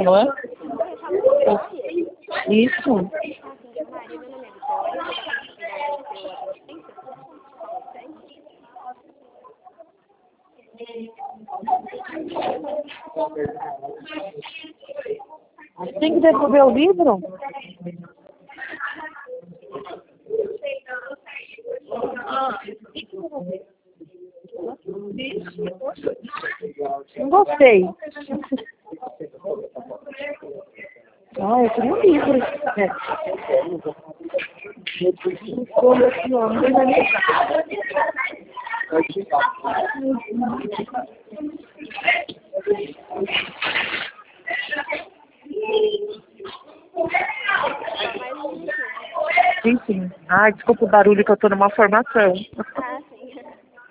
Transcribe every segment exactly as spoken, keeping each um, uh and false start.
não é? Isso. Maria, meu nome é Vitória, eu vou dar assistência. Tem que devolver o livro? Não gostei. Ah, eu queria um livro. É. Como assim, ó, não vai nem... Sim, sim. Ai, desculpa o barulho que eu tô numa formação. Ah, sim.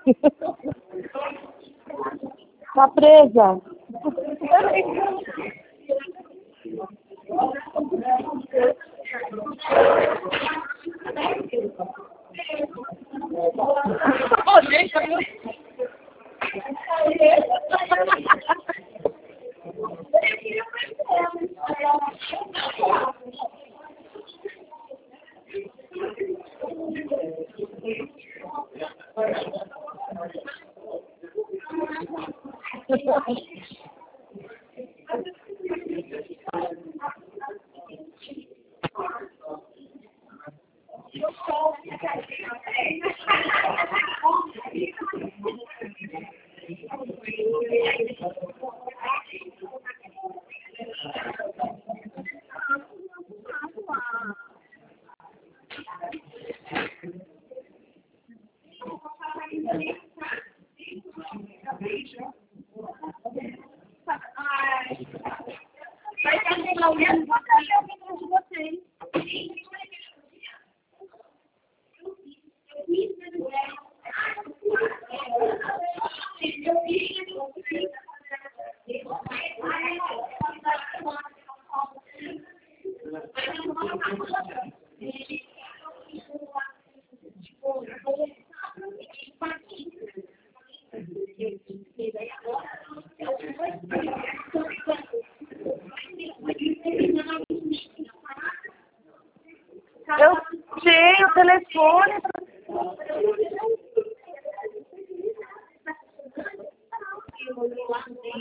Tá presa. Vai ter alguém de vocês. Eu fiz, eu fiz.